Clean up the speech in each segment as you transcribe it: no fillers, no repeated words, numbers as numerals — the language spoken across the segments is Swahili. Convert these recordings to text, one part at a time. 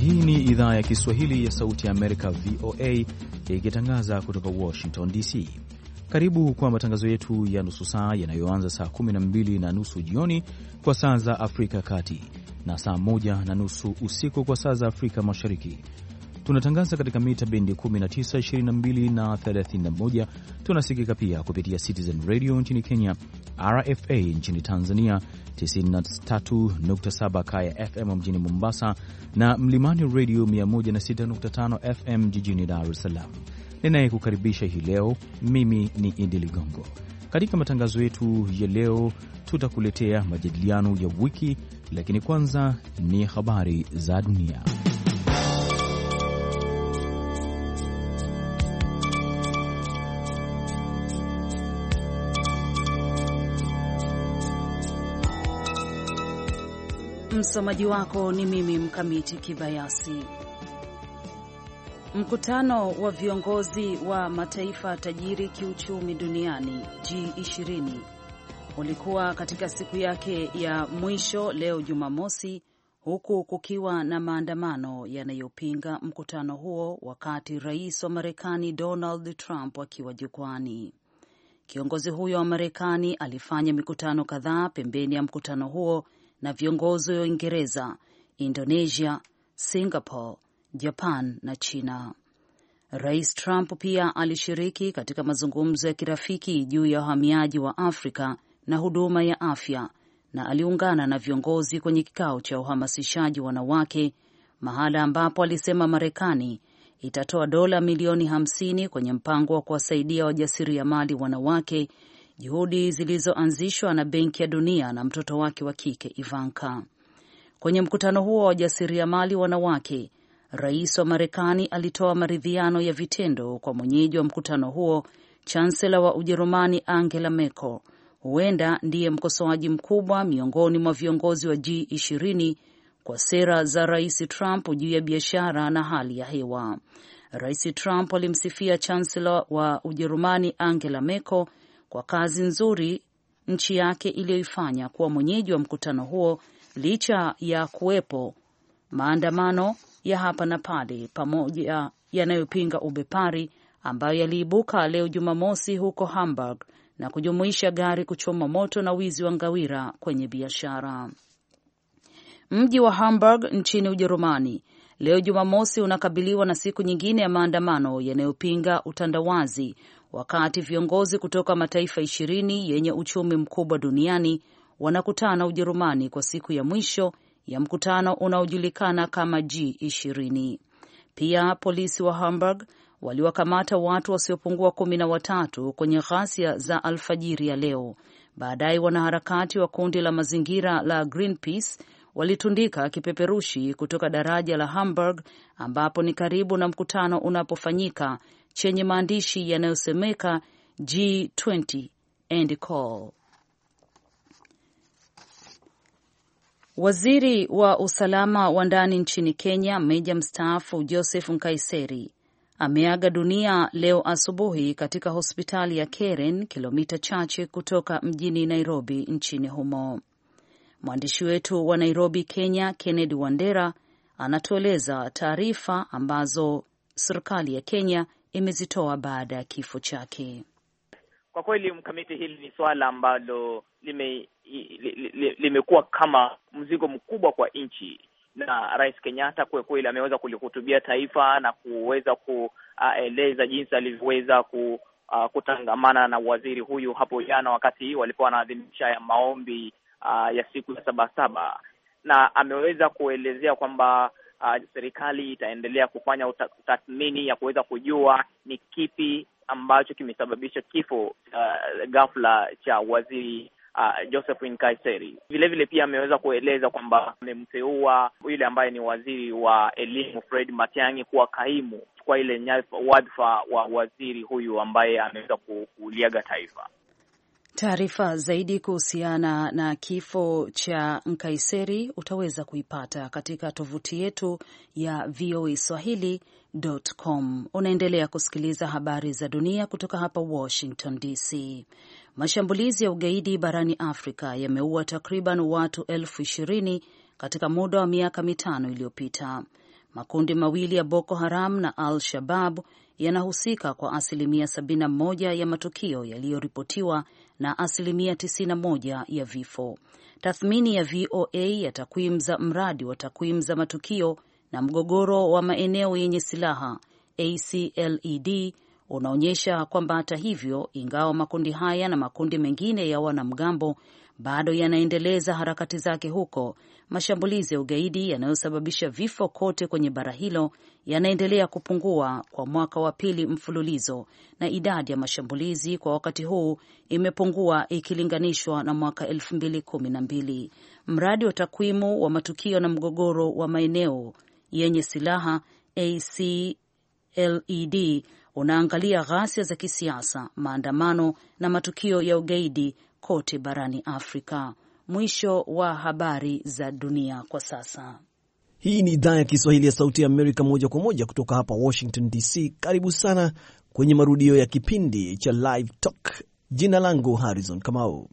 Hii ni idhaa ya Kiswahili ya Sauti ya Amerika, VOA, ikitangaza kutoka Washington DC. Karibu kwa matangazo yetu ya nusu saa yanayoanza saa 12 na nusu jioni kwa saa za Afrika Kati na saa 1 na nusu usiku kwa saa za Afrika Mashariki. Tunatangaza katika mita bendi 19, 22 na 31. Tunasikika pia kupitia Citizen Radio nchini Kenya, RFA nchini Tanzania, 93.7 Kaya FM mjini Mombasa na Mlimani Radio 106.5 FM jijini Dar es Salaam. Ninayekukaribisha hii leo mimi ni Idi Ligongo. Katika matangazo yetu ya leo tutakuletea majadiliano ya wiki, lakini kwanza ni habari za dunia. Msomaji wako ni mimi Mkamiti Kibayasi. Mkutano wa viongozi wa mataifa tajiri kiuchumi duniani G20 ulikuwa katika siku yake ya mwisho leo Jumamosi, huku kukiwa na maandamano yanayopinga mkutano huo wakati rais wa Marekani Donald Trump akiwa jukwani. Kiongozi huyo wa Marekani alifanya mikutano kadhaa pembeni ya mkutano huo na viongozi wa Uingereza, Indonesia, Singapore, Japan na China. Rais Trump pia alishiriki katika mazungumzo ya kirafiki juu ya uhamiaji wa Afrika na huduma ya afya, na aliungana na viongozi kwenye kikao cha uhamasishaji wanawake, mahala ambapo alisema Marekani itatoa dola milioni 50 kwenye mpango wa kuwasaidia wajasiriamali wanawake, juhudi zilizoanzishwa na Benki ya Dunia na mtoto wake wa kike Ivanka. Kwenye mkutano huo wa wajasiriamali wanawake, rais wa Marekani alitoa maridhiano ya vitendo kwa mwenyeji wa mkutano huo, Chancellor wa Ujerumani Angela Merkel. Huenda ndiye mkosoaji mkubwa miongoni mwa viongozi wa G20 kwa sera za Rais Trump juu ya biashara na hali ya hewa. Rais Trump alimsifia Chancellor wa Ujerumani Angela Merkel kwa kazi nzuri nchi yake iliyoifanya kuwa mwenyeji wa mkutano huo, licha ya kuwepo maandamano ya hapa na pale pamoja yanayopinga ubepari ambayo yaliibuka leo Jumamosi huko Hamburg na kujumuisha gari kuchoma moto na wizi wa ngawira kwenye biashara. Mji wa Hamburg nchini Ujerumani leo Jumamosi unakabiliwa na siku nyingine ya maandamano yanayopinga utandawazi, wakati viongozi kutoka mataifa 20 yenye uchumi mkubwa duniani wanakutana Ujerumani kwa siku ya mwisho ya mkutano unaojulikana kama G20. Pia polisi wa Hamburg waliwakamata watu wasiopungua 13 kwenye ghasia za alfajiri ya leo. Baadaye wanaharakati wa kundi la mazingira la Greenpeace walitundika kipeperushi kutoka daraja la Hamburg ambapo ni karibu na mkutano unapofanyika chenye maandishi yanayosemeka G20 end call. Waziri wa usalama wa ndani nchini Kenya, meja mstaafu Joseph Nkaiseri, ameaga dunia leo asubuhi katika hospitali ya Karen, kilomita chache kutoka mjini Nairobi nchini humo. Mwandishi wetu wa Nairobi, Kenya, Kennedy Wandera anatueleza taarifa ambazo serikali ya Kenya imezitoa baada ya kifo chake. Kwa kweli Mkamiti, hili ni swala ambalo limekuwa kama mzigo mkubwa kwa nchi, na Rais Kenyatta kwa kweli ameweza kulihutubia taifa na kuweza kueleza jinsi alivyoweza kutangamana na waziri huyu hapo jana wakati walipokuwa wanaadhimisha ya maombi ya siku ya Sabasaba, na ameweza kuelezea kwamba serikali itaendelea kufanya tathmini ya kuweza kujua ni kipi ambacho kimesababisha kifo ghafla cha waziri Joseph Nkaiseri. Vile vile pia ameweza kueleza kwamba amemteua yule ambaye ni waziri wa elimu Fred Matiang'i kuwa kaimu kwa ile wadhifa wa waziri huyu ambaye ameweza kuliaga taifa. Taarifa zaidi kuhusiana na kifo cha Nkaiseri utaweza kuipata katika tovuti yetu ya voaswahili.com. Unaendelea kusikiliza habari za dunia kutoka hapa Washington DC. Mashambulizi ya ugaidi barani Afrika yameua takriban watu 20,000 katika muda wa miaka 5 iliyopita. Makundi mawili ya Boko Haram na Al-Shabab yanahusika kwa asilimia 71 ya matukio yaliyoripotiwa na asilimia 91 ya vifo. Tathmini ya VOA ya takwimu za mradi wa takwimu za matukio na mgogoro wa maeneo yenye silaha ACLED unaonyesha kwamba hata hivyo, ingawa makundi haya na makundi mengine ya wanamgambo bado yanaendeleza harakati zake huko, mashambulizi ya ugaidi yanayosababisha vifo kote kwenye bara hilo yanaendelea kupungua kwa mwaka wa pili mfululizo, na idadi ya mashambulizi kwa wakati huu imepungua ikilinganishwa na mwaka 2012. Mradi wa takwimu wa matukio na mgogoro wa maeneo yenye silaha ACLED unaangalia ghasia za kisiasa, maandamano na matukio ya ugaidi kote barani Afrika. Mwisho wa habari za dunia kwa sasa. Hii ni idhaa ya Kiswahili ya Sauti ya Amerika, moja kwa moja kutoka hapa Washington DC. Karibu sana kwenye marudio ya kipindi cha Live Talk. Jina langu Harrison Kamau.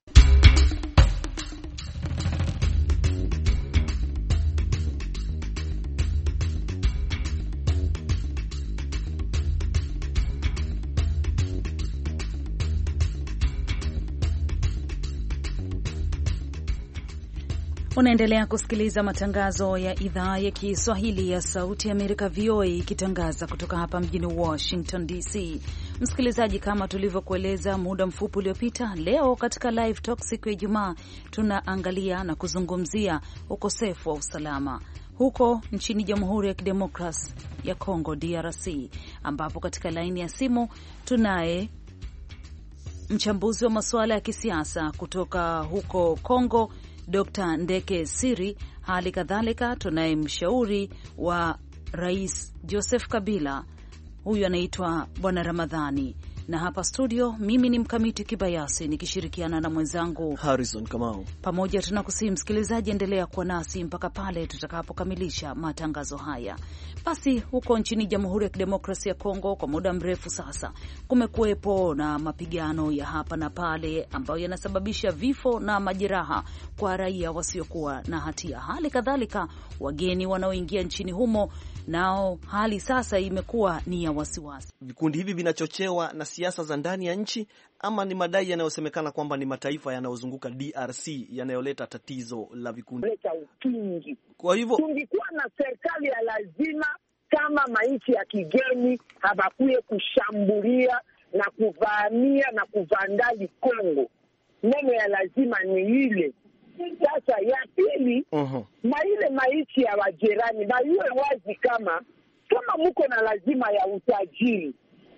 Unaendelea kusikiliza matangazo ya idhaa ya Kiswahili ya Sauti ya Amerika, VOA, ikitangaza kutoka hapa mjini Washington DC. Msikilizaji, kama tulivyokueleza muda mfupi uliopita, leo katika Live Talk siku ya Ijumaa tunaangalia na kuzungumzia ukosefu wa usalama huko nchini Jamhuri ya Kidemokrasi ya Kongo, DRC, ambapo katika laini ya simu tunaye mchambuzi wa masuala ya kisiasa kutoka huko Kongo, Dr. Ndeke Siri. Hali kadhalika tunaye mshauri wa Rais Joseph Kabila, huyu anaitwa Bwana Ramadhani, na hapa studio mimi ni Mkamiti Kibayasi nikishirikiana na mwenzangu Harrison Kamau. Pamoja tunakusihi msikilizaji, endelea kuwa nasi mpaka pale tutakapokamilisha matangazo haya. Basi huko nchini Jamhuri ya Kidemokrasia ya Kongo kwa muda mrefu sasa kumekuwepo na mapigano ya hapa na pale ambayo yanasababisha vifo na majeraha kwa raia wasiokuwa na hatia. Hali kadhalika wageni wanaoingia nchini humo nao hali sasa imekuwa ni ya wasiwasi. Vikundi hivi vinachochewa na siasa za ndani ya nchi, ama ni madai yanayosemekana kwamba ni mataifa yanayozunguka DRC yanayoleta tatizo la vikundi leta ukingi? Kwa hivyo tungikuwa na serikali ya lazima kama manchi ya kigeni habakuye kushambulia na kuvamia na kuvandali Kongo. Neno ya lazima ni ile. Sasa ya pili, na ile maichi ya wajirani na iwe wazi kama muko na lazima ya utajiri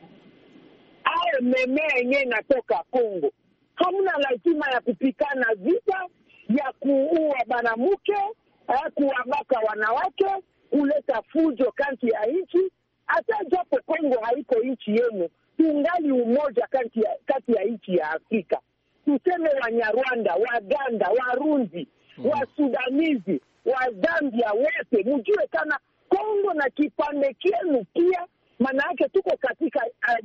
au memea yenyewe natoka Kongo, hamuna lazima ya kupikana vita ya kuua banamuke, kuwabaka wanawake, kuleta fujo kati ya nchi. Hata japo Kongo haiko nchi yenu, tungali umoja kati ya nchi ya Afrika. Tuseme Wanyarwanda, Waganda, Warundi, Wasudanizi, Wazambia, wote mjue kana Kongo na kipande kienu pia, maana yake tuko katika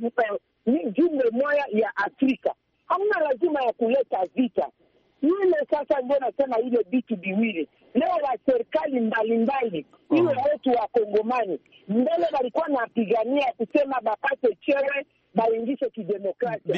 jumbe moja ya Afrika. Hamna lazima ya kuleta vita. Ile sasa ndio nasema ile vitu viwili. Leo wa serikali mbalimbali, ile watu wa Kongomani, mbele walikuwa napigania kusema bapate chewe, baingishe kidemokrasia.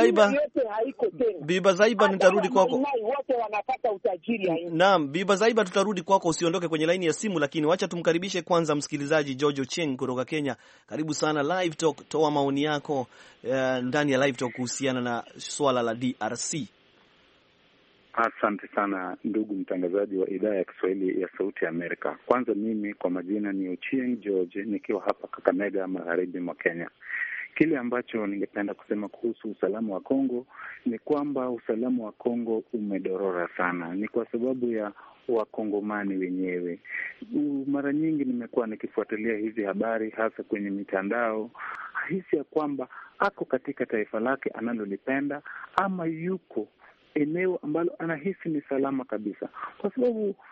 Biba Zaiba, nitarudi kwako. Wote wanapata utajiri ya nchi. Naam, Biba Zaiba, tutarudi kwako, usiondoke kwenye laini ya simu, lakini wacha tumkaribishe kwanza msikilizaji Jojo Cheng kutoka Kenya. Karibu sana Live Talk, toa maoni yako ndani ya Live Talk kuhusiana na swala la DRC. Asante sana ndugu mtangazaji wa idhaa ya Kiswahili ya Sauti ya Amerika. Kwanza mimi kwa majina ni Ochieng George, nikiwa hapa Kakamega, magharibi mwa Kenya. Kile ambacho ningependa kusema kuhusu usalama wa Kongo ni kwamba usalama wa Kongo umedorora sana. Ni kwa sababu ya Wakongomani wenyewe. Mara nyingi nimekuwa nikifuatilia hizi habari hasa kwenye mitandao, hisi ya kwamba ako katika taifa lake analolipenda ama yuko eneo ambalo anahisi ni salama kabisa, kwa sababu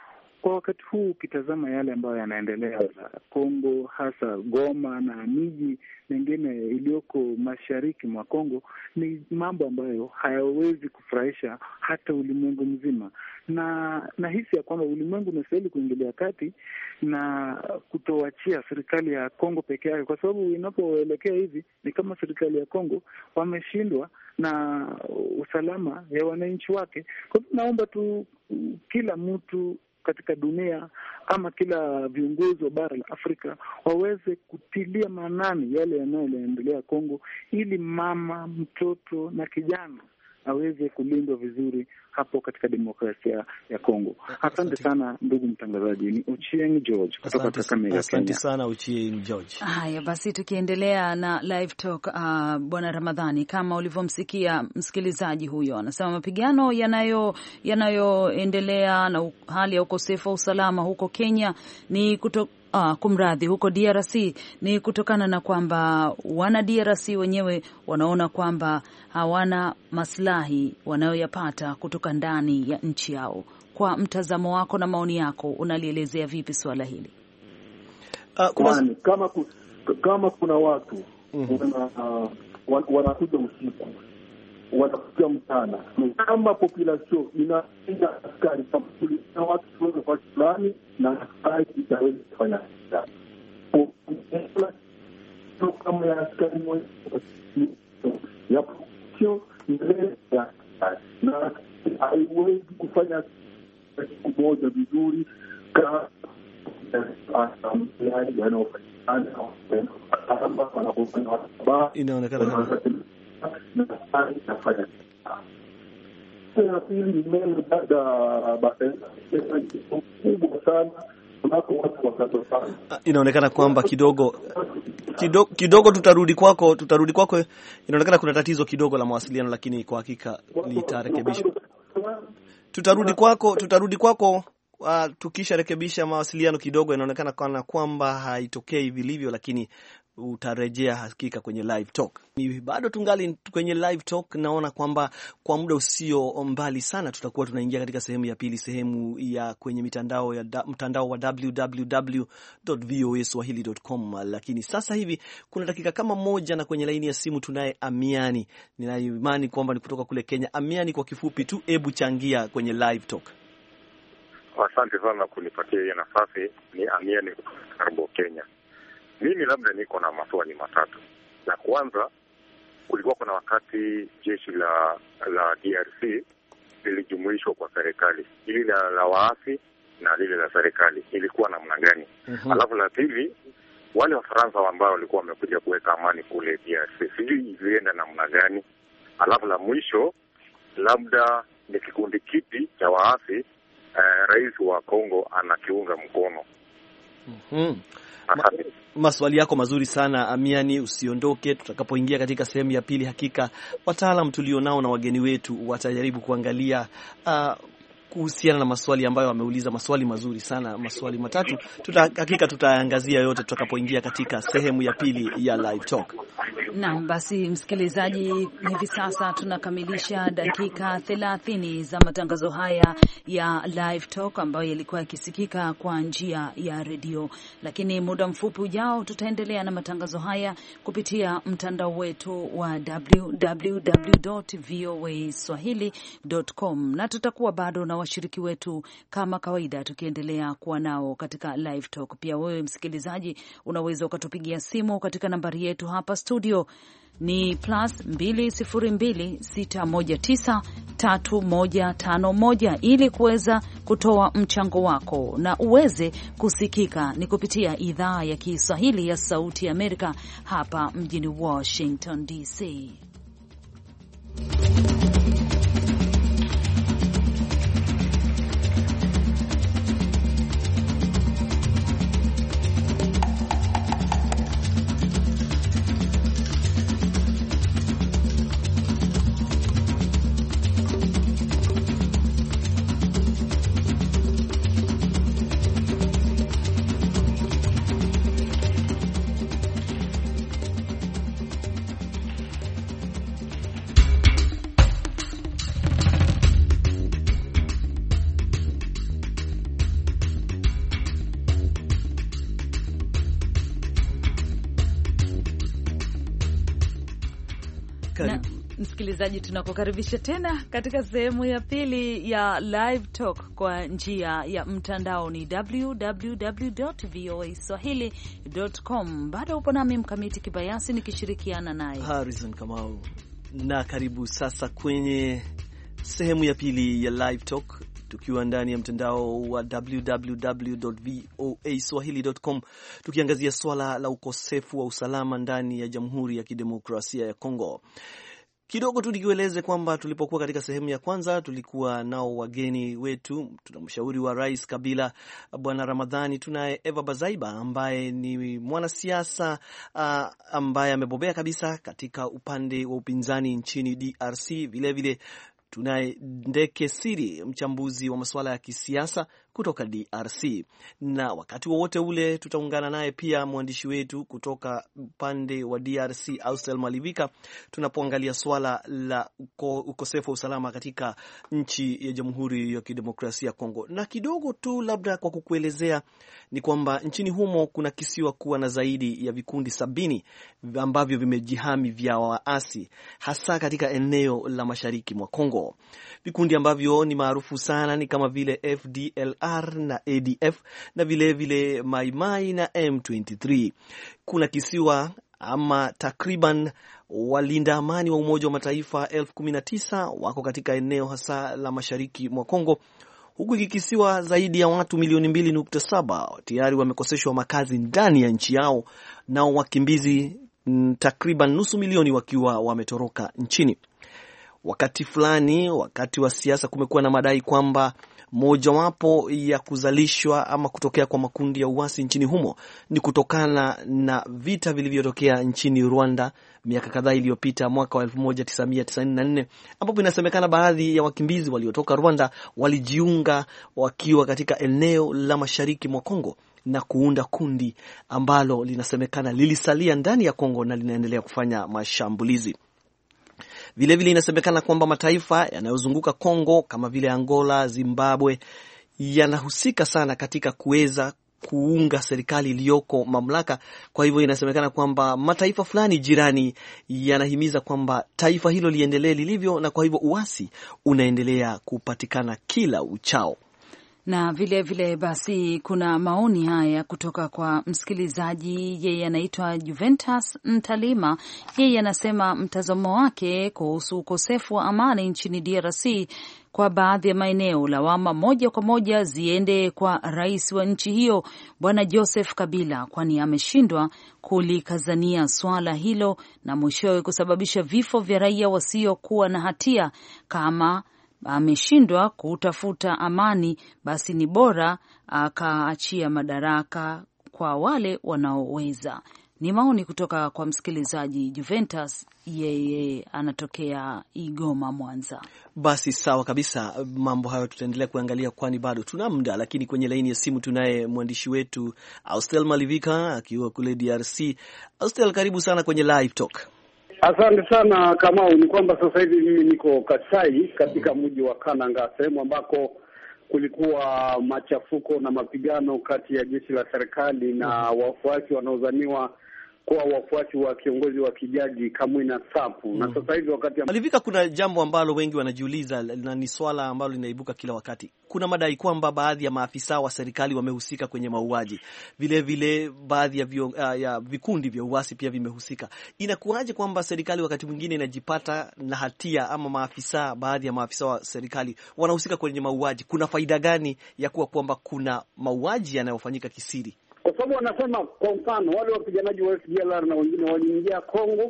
kwa wakati huu ukitazama yale ambayo yanaendelea Kongo, hasa Goma na miji mingine iliyoko mashariki mwa Kongo, ni mambo ambayo hayawezi kufurahisha hata ulimwengu mzima, na nahisi ya kwamba ulimwengu unastahili kuingilia kati na kutoachia serikali ya Kongo peke yake, kwa sababu inapoelekea hivi ni kama serikali ya Kongo wameshindwa na usalama ya wananchi wake. Kwa hivyo naomba tu kila mtu katika dunia ama kila viongozi wa bara la Afrika waweze kutilia maanani yale yanayoendelea Kongo, ili mama, mtoto na kijana aweze kulindwa vizuri hapo katika demokrasia ya Kongo. Asante sana ndugu mtangazaji. Ni Ochieng George kutoka Kakamega, Kenya. Asante sana Ochieng George. Haya basi, tukiendelea na live talk, Bwana Ramadhani, kama ulivyomsikia msikilizaji huyo, anasema mapigano yanayoendelea na hali ya ukosefu wa usalama huko Kenya ni kumradhi, huko DRC ni kutokana na kwamba wana DRC wenyewe wanaona kwamba hawana maslahi wanayoyapata kutoka ndani ya nchi yao. Kwa mtazamo wako na maoni yako, unalielezea vipi swala hili? Kama kuna watu wanakuja usiku, wanakuja mchana, kama population inaenda askari na watu kwa fulani, na askari itaweza kufanya kama ya askari mmoja ya population na haiwezi kufanya kitu moja vizuri kama inaonekana inaonekana kwamba kidogo tutarudi kwako. Inaonekana kuna tatizo kidogo la mawasiliano, lakini kwa hakika litarekebishwa. Tutarudi kwako tukisharekebisha mawasiliano kidogo. Inaonekana kana kwamba haitokei vilivyo, lakini utarejea hakika kwenye live talk. Ni bado tungali kwenye live talk. Naona kwamba kwa muda usio mbali sana tutakuwa tunaingia katika sehemu ya pili, sehemu ya kwenye mtandao wa www.voaswahili.com. Lakini sasa hivi kuna dakika kama moja, na kwenye laini ya simu tunaye Amiani. Ninaimani kwamba ni kutoka kule Kenya. Amiani, kwa kifupi tu, hebu changia kwenye live talk. Asante sana kunipatia hiyo nafasi. Ni Amiani kutoka Karbo, Kenya. Mimi labda niko na maswali matatu. La kwanza, kulikuwa kuna wakati jeshi la DRC lilijumuishwa kwa serikali, ili la waasi na lile la serikali, ilikuwa namna gani? Alafu la pili, wale Wafaransa ambao walikuwa wamekuja kuweka amani kule DRC, sijui ilienda namna gani? Alafu la mwisho, labda ni kikundi kipi cha waasi rais wa Kongo anakiunga mkono? Maswali yako mazuri sana Amiani, usiondoke. Tutakapoingia katika sehemu ya pili, hakika wataalam tulionao na wageni wetu watajaribu kuangalia kuhusiana na maswali ambayo wameuliza. Maswali mazuri sana, maswali matatu. Hakika tutaangazia yote tutakapoingia katika sehemu ya pili ya live talk. Naam, basi msikilizaji, hivi sasa tunakamilisha dakika 30 za matangazo haya ya live talk ambayo yalikuwa yakisikika kwa njia ya redio, lakini muda mfupi ujao tutaendelea na matangazo haya kupitia mtandao wetu wa www.voaswahili.com, na tutakuwa bado na washiriki wetu kama kawaida tukiendelea kuwa nao katika live talk. Pia wewe msikilizaji unaweza ukatupigia simu katika nambari yetu hapa studio ni +202619351 ili kuweza kutoa mchango wako na uweze kusikika. Ni kupitia idhaa ya Kiswahili ya Sauti ya Amerika hapa mjini Washington DC. Na msikilizaji, tunakukaribisha tena katika sehemu ya pili ya Live Talk kwa njia ya mtandao, ni www.voaswahili.com. Bado upo nami Mkamiti Kibayasi nikishirikiana naye Harrison Kamau, na karibu sasa kwenye sehemu ya pili ya Live Talk, tukiwa ndani ya mtandao wa www.voaswahili.com, tukiangazia swala la ukosefu wa usalama ndani ya Jamhuri ya Kidemokrasia ya Kongo. Kidogo tu nikieleze kwamba tulipokuwa katika sehemu ya kwanza tulikuwa nao wageni wetu. Tuna mshauri wa Rais Kabila Bwana Ramadhani, tunaye Eva Bazaiba ambaye ni mwanasiasa ambaye amebobea kabisa katika upande wa upinzani nchini DRC. Vilevile tunaye Ndeke Siri, mchambuzi wa masuala ya kisiasa kutoka DRC, na wakati wowote ule tutaungana naye pia mwandishi wetu kutoka upande wa DRC Austel Malivika, tunapoangalia swala la ukosefu wa usalama katika nchi ya Jamhuri ya Kidemokrasia ya Kongo. Na kidogo tu labda kwa kukuelezea ni kwamba nchini humo kuna kisiwa kuwa na zaidi ya vikundi 70 ambavyo vimejihami vya waasi, hasa katika eneo la mashariki mwa Kongo. Vikundi ambavyo ni maarufu sana ni kama vile FDLR na ADF na vile vile Mai Mai na M23. Kuna kisiwa ama takriban walinda amani wa Umoja wa Mataifa 19,000 wako katika eneo hasa la mashariki mwa Kongo, huku kikisiwa zaidi ya watu milioni 2.7 tayari wamekoseshwa makazi ndani ya nchi yao, na wakimbizi takriban nusu milioni wakiwa wametoroka nchini. Wakati fulani, wakati wa siasa, kumekuwa na madai kwamba mojawapo ya kuzalishwa ama kutokea kwa makundi ya uasi nchini humo ni kutokana na vita vilivyotokea nchini Rwanda miaka kadhaa iliyopita, mwaka wa 1994, ambapo inasemekana baadhi ya wakimbizi waliotoka Rwanda walijiunga wakiwa katika eneo la mashariki mwa Kongo na kuunda kundi ambalo linasemekana lilisalia ndani ya Kongo na linaendelea kufanya mashambulizi. Vilevile inasemekana kwamba mataifa yanayozunguka Kongo kama vile Angola, Zimbabwe yanahusika sana katika kuweza kuunga serikali iliyoko mamlaka. Kwa hivyo inasemekana kwamba mataifa fulani jirani yanahimiza kwamba taifa hilo liendelee lilivyo, na kwa hivyo uasi unaendelea kupatikana kila uchao. Na vile basi kuna maoni haya kutoka kwa msikilizaji, yeye anaitwa Juventus Ntalima. Yeye anasema mtazamo wake kuhusu ukosefu wa amani nchini DRC kwa baadhi ya maeneo, lawama moja kwa moja ziende kwa rais wa nchi hiyo Bwana Joseph Kabila, kwani ameshindwa kulikazania swala hilo na mwishowe kusababisha vifo vya raia wasiokuwa na hatia. Kama ameshindwa kutafuta amani, basi ni bora akaachia madaraka kwa wale wanaoweza. Ni maoni kutoka kwa msikilizaji Juventus, yeye anatokea Igoma, Mwanza. Basi sawa kabisa, mambo hayo tutaendelea kuangalia kwani bado tuna muda, lakini kwenye laini ya simu tunaye mwandishi wetu Austel Malivika akiwa kule DRC. Austel, karibu sana kwenye Live Talk. Asante sana Kamau. Ni kwamba sasa hivi mimi niko Kasai katika mji wa Kananga, sehemu ambako kulikuwa machafuko na mapigano kati ya jeshi la serikali na wafuasi wanaodhaniwa kuwa wafuasi wa kiongozi wa kijaji Kamwina Nsapu. Na sasa hivi wakati Malivika, kuna jambo ambalo wengi wanajiuliza na ni swala ambalo linaibuka kila wakati. Kuna madai kwamba baadhi ya maafisa wa serikali wamehusika kwenye mauaji. Vile vile baadhi ya vikundi vya uasi pia vimehusika. Inakuwaje kwamba serikali wakati mwingine inajipata na hatia, ama baadhi ya maafisa wa serikali wanahusika kwenye mauaji? Kuna faida gani ya kuwa kwamba kuna mauaji yanayofanyika kisiri? Kwa sababu wanasema, kwa mfano, wale wapiganaji wa FDLR na wengine waliingia Kongo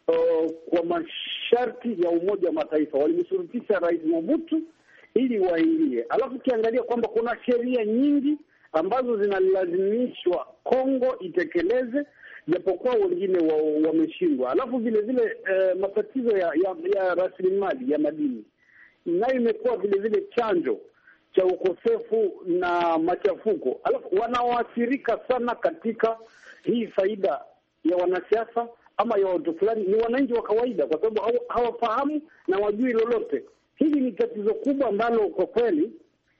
kwa masharti ya Umoja wa Mataifa. Walimshurutisha Rais Mobutu ili waingie. Alafu ukiangalia kwamba kuna sheria nyingi ambazo zinalazimishwa Kongo itekeleze, japokuwa wengine wameshindwa. Alafu vile vile matatizo ya rasilimali ya madini nayo imekuwa vile vile chanjo cha ukosefu na machafuko. Alafu wanaoathirika sana katika hii faida ya wanasiasa ama ya watu fulani ni wananchi wa kawaida, kwa sababu hawafahamu na wajui lolote. Hili ni tatizo kubwa ambalo kwa kweli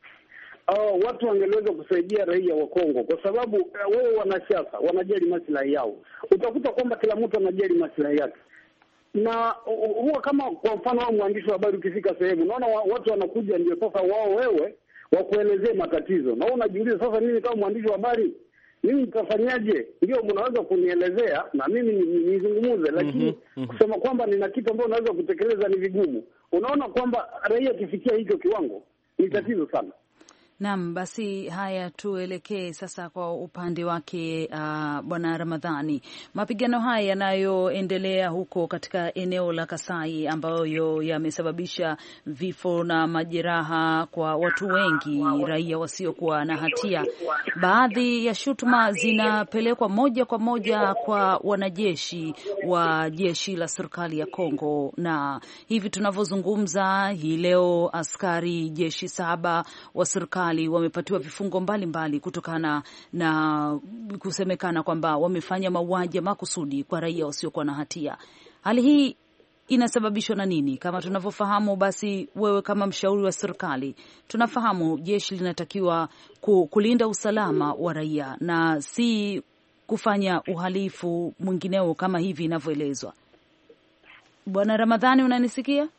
watu wangeweza kusaidia raia wa Kongo, kwa sababu wao wanasiasa wanajali maslahi yao. Utakuta kwamba kila mtu anajali maslahi yake. na huwa kama kwa mfano wao mwandishi wa habari ukifika sehemu unaona watu wanakuja, ndio sasa wao wewe wakuelezee matatizo, na unajiuliza sasa, mimi kama mwandishi wa habari mimi nitafanyaje? Ndio mnaweza kunielezea na mimi nizungumuze, lakini kusema kwamba nina kitu ambacho naweza kutekeleza ni vigumu. Unaona kwamba raia kifikia hicho kiwango ni tatizo sana. Naam, basi haya, tuelekee sasa kwa upande wake Bwana Ramadhani. Mapigano haya yanayoendelea huko katika eneo la Kasai ambayo yamesababisha vifo na majeraha kwa watu wengi, raia wasiokuwa na hatia. Baadhi ya shutuma zinapelekwa moja kwa moja kwa wanajeshi wa jeshi la serikali ya Kongo, na hivi tunavyozungumza hii leo askari jeshi 7 wa serikali wamepatiwa vifungo mbalimbali kutokana na kusemekana kwamba wamefanya mauaji ya makusudi kwa raia wasiokuwa na hatia. Hali hii inasababishwa na nini? Kama tunavyofahamu, basi wewe kama mshauri wa serikali, tunafahamu jeshi linatakiwa kulinda usalama wa raia na si kufanya uhalifu mwingineo kama hivi inavyoelezwa. Bwana Ramadhani, unanisikia?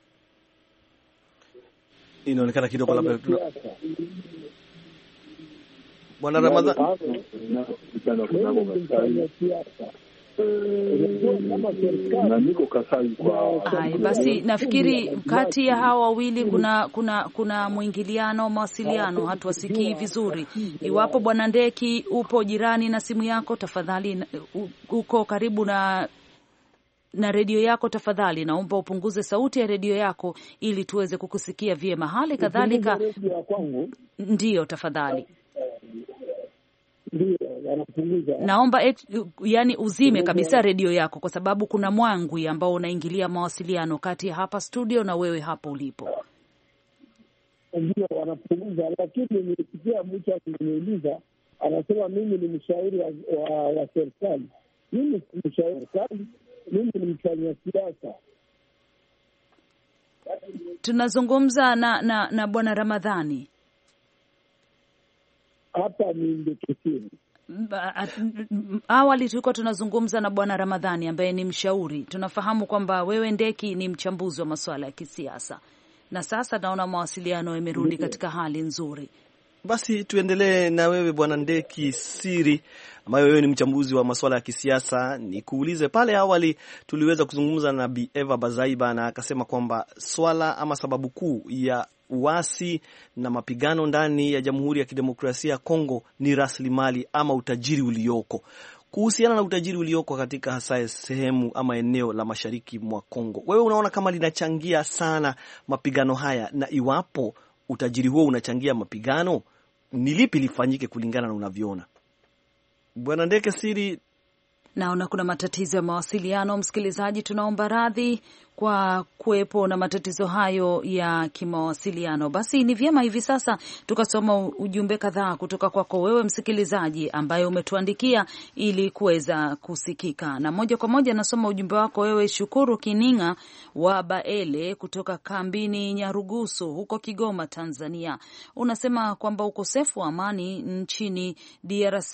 Inaonekana kidogo labda Bwana Ramadhani. Hai, basi nafikiri kati ya hawa wawili kuna mwingiliano, mawasiliano, hatuwasikii vizuri. Iwapo Bwana Ndeki upo jirani na simu yako, tafadhali uko karibu na redio yako, tafadhali naomba upunguze sauti ya redio yako ili tuweze kukusikia vyema. Hali kadhalika ndio, tafadhali naomba yani uzime kabisa redio yako, kwa sababu kuna mwangwi ambao unaingilia mawasiliano kati ya hapa studio na wewe hapo ulipo. Ndio wanapunguza, lakini nilisikia mtu akiniuliza, anasema mimi ni mshauri wa serikali. Mimi si mshauri wa serikali, mimi ni mfanya siasa. Tunazungumza na Bwana Ramadhani. Hapa ni Ndekesini. Awali tulikuwa tunazungumza na Bwana Ramadhani ambaye ni mshauri. Tunafahamu kwamba wewe Ndeki ni mchambuzi wa masuala ya kisiasa, na sasa naona mawasiliano yamerudi katika hali nzuri. Basi tuendelee na wewe Bwana Ndeki Siri, ambaye wewe ni mchambuzi wa masuala ya kisiasa. Nikuulize, pale awali tuliweza kuzungumza na Bi Eva Bazaiba na akasema kwamba swala ama sababu kuu ya uasi na mapigano ndani ya Jamhuri ya Kidemokrasia ya Kongo ni rasilimali ama utajiri ulioko. Kuhusiana na utajiri ulioko katika hasa sehemu ama eneo la mashariki mwa Kongo, wewe unaona kama linachangia sana mapigano haya, na iwapo utajiri huo unachangia mapigano, ni lipi lifanyike kulingana na unavyoona? Bwana Ndeke Siri. Naona kuna matatizo ya mawasiliano. Msikilizaji, tunaomba radhi kwa kuwepo na matatizo hayo ya kimawasiliano. Basi ni vyema hivi sasa tukasoma ujumbe kadhaa kutoka kwako wewe msikilizaji ambaye umetuandikia ili kuweza kusikika. Na moja kwa moja nasoma ujumbe wako wewe Shukuru Kininga wa Baele kutoka kambini Nyarugusu huko Kigoma, Tanzania. Unasema kwamba ukosefu wa amani nchini DRC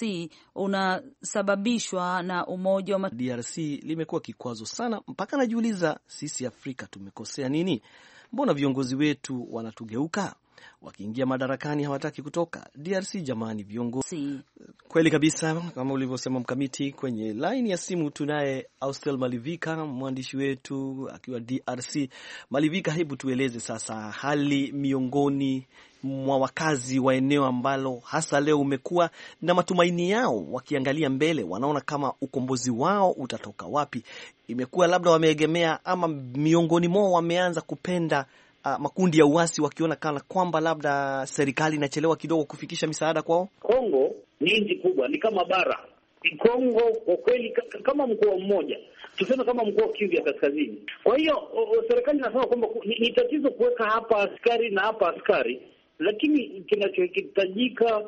unasababishwa na umoja wa DRC limekuwa kikwazo sana, mpaka najiuliza sisi Afrika tumekosea nini? Mbona viongozi wetu wanatugeuka? Wakiingia madarakani hawataki kutoka. DRC jamani, viongozi. Kweli kabisa, kama ulivyosema Mkamiti. Kwenye line ya simu tunaye Austel Malivika, mwandishi wetu akiwa DRC. Malivika, hebu tueleze sasa hali miongoni mwa wakazi wa eneo ambalo hasa leo umekuwa na matumaini yao, wakiangalia mbele, wanaona kama ukombozi wao utatoka wapi. Imekuwa labda wameegemea ama miongoni mwao wameanza kupenda makundi ya uasi, wakiona kana kwamba labda serikali inachelewa kidogo kufikisha misaada kwao. Kongo ni nchi kubwa, ni kama bara. Kongo kwa kweli kama mkoa mmoja, tuseme kama mkoa Kivu ya Kaskazini. Kwa hiyo serikali inasema kwamba ni tatizo kuweka hapa askari na hapa askari, lakini kinachohitajika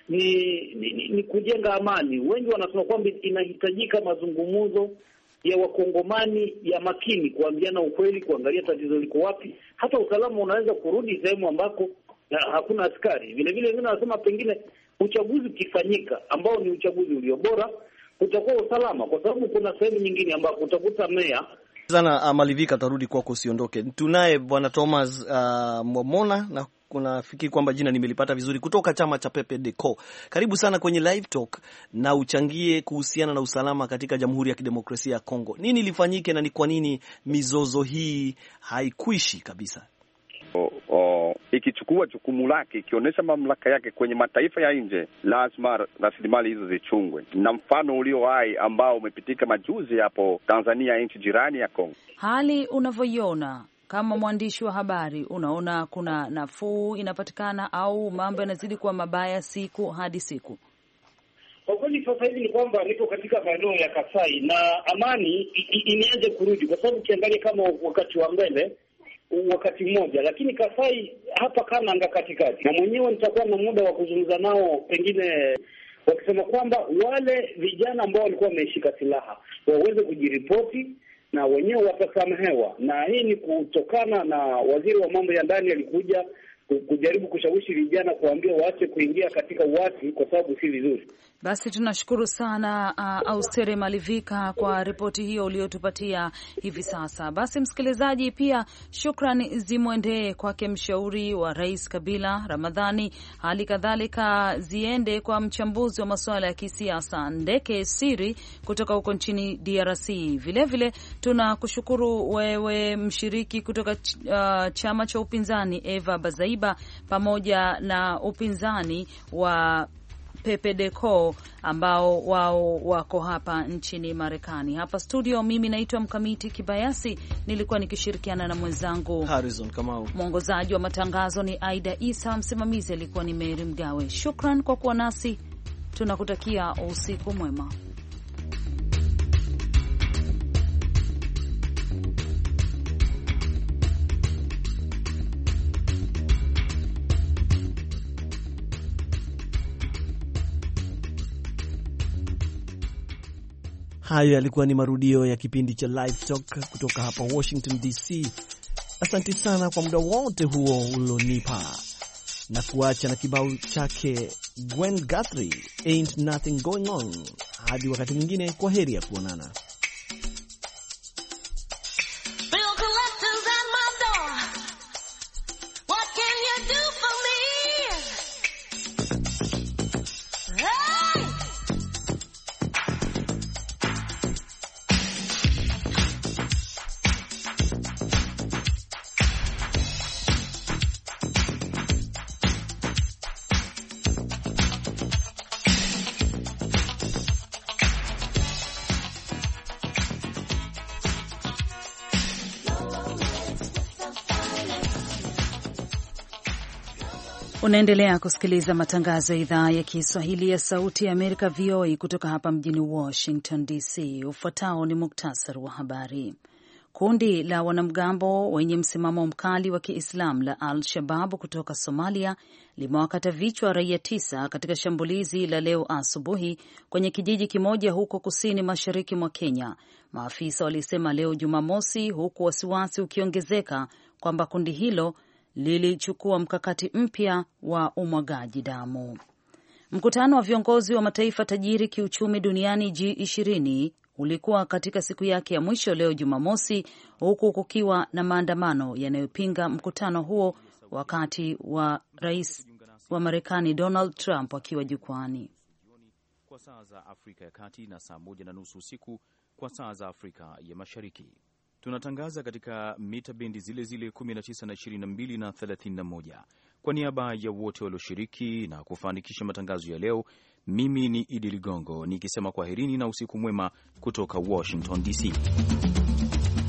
ni kujenga amani. Wengi wanasema kwamba inahitajika mazungumzo ya wakongomani ya makini, kuambiana ukweli, kuangalia tatizo liko wapi. Hata usalama unaweza kurudi sehemu ambako hakuna askari. Vile vile wengine wanasema pengine uchaguzi ukifanyika ambao ni uchaguzi ulio bora, utakuwa usalama, kwa sababu kuna sehemu nyingine ambako utakuta meya sana Malivika, tarudi kwako, usiondoke. Tunaye bwana Thomas Momona, na kunafikiri kwamba jina nimelipata vizuri, kutoka chama cha PPDCO. Karibu sana kwenye Live Talk na uchangie kuhusiana na usalama katika Jamhuri ya Kidemokrasia ya Kongo. Nini lifanyike na ni kwa nini mizozo hii haikuishi kabisa? Ikichukua jukumu lake, ikionyesha mamlaka yake kwenye mataifa ya nje, lazima rasilimali hizo zichungwe, na mfano ulio hai ambao umepitika majuzi hapo Tanzania, nchi jirani ya Kongo. Hali unavyoiona kama mwandishi wa habari, unaona kuna nafuu inapatikana au mambo yanazidi kuwa mabaya siku hadi siku? Kwa kweli sasa hivi ni kwamba niko katika maeneo ya Kasai na amani imeanza kurudi, kwa sababu ukiangalia kama wakati wa mbele wakati mmoja, lakini Kasai hapa Kananga katikati, na mwenyewe nitakuwa na muda wa kuzungumza nao, pengine wakisema kwamba wale vijana ambao walikuwa wameshika silaha waweze kujiripoti na wenyewe watasamehewa, na hii ni kutokana na waziri wa mambo ya ndani alikuja kujaribu kushawishi vijana kuambia waache kuingia katika uasi kwa sababu si vizuri. Basi tunashukuru sana Austere Malivika kwa ripoti hiyo uliotupatia hivi sasa. Basi msikilizaji, pia shukrani zimwendee kwake mshauri wa Rais Kabila Ramadhani, hali kadhalika ziende kwa mchambuzi wa masuala ya kisiasa Ndeke Siri kutoka huko nchini DRC. Vilevile tunakushukuru wewe mshiriki kutoka chama cha upinzani Eva Bazaiba, pamoja na upinzani wa PPDCO ambao wao wako hapa nchini Marekani. Hapa studio mimi naitwa Mkamiti Kibayasi, nilikuwa nikishirikiana na mwenzangu Harrison Kamau. Mwongozaji wa matangazo ni Aida Isa, msimamizi alikuwa ni Mary Mgawe. Shukran kwa kuwa nasi, tunakutakia usiku mwema. Hayo yalikuwa ni marudio ya kipindi cha Live Talk kutoka hapa Washington DC. Asante sana kwa muda wote huo ulonipa, na kuacha na kibao chake Gwen Guthrie, Ain't Nothing Going On. Hadi wakati mwingine, kwa heri ya kuonana. Unaendelea kusikiliza matangazo ya idhaa ya Kiswahili ya Sauti ya Amerika, VOA, kutoka hapa mjini Washington DC. Ufuatao ni muktasari wa habari. Kundi la wanamgambo wenye msimamo mkali wa Kiislamu la Al-Shabaab kutoka Somalia limewakata vichwa raia 9 katika shambulizi la leo asubuhi kwenye kijiji kimoja huko kusini mashariki mwa Kenya, maafisa walisema leo Jumamosi, huku wasiwasi ukiongezeka kwamba kundi hilo lilichukua mkakati mpya wa umwagaji damu. Mkutano wa viongozi wa mataifa tajiri kiuchumi duniani G20 ulikuwa katika siku yake ya mwisho leo Jumamosi, huku kukiwa na maandamano yanayopinga mkutano huo, wakati wa rais wa Marekani Donald Trump akiwa jukwani. Kwa saa za Afrika ya Kati na saa 1:30 usiku kwa saa za Afrika ya Mashariki. Tunatangaza katika mita bendi zile zile 19 na 22 na 31. Kwa niaba ya wote walioshiriki na kufanikisha matangazo ya leo, mimi ni Idi Ligongo nikisema kwaherini na usiku mwema kutoka Washington DC.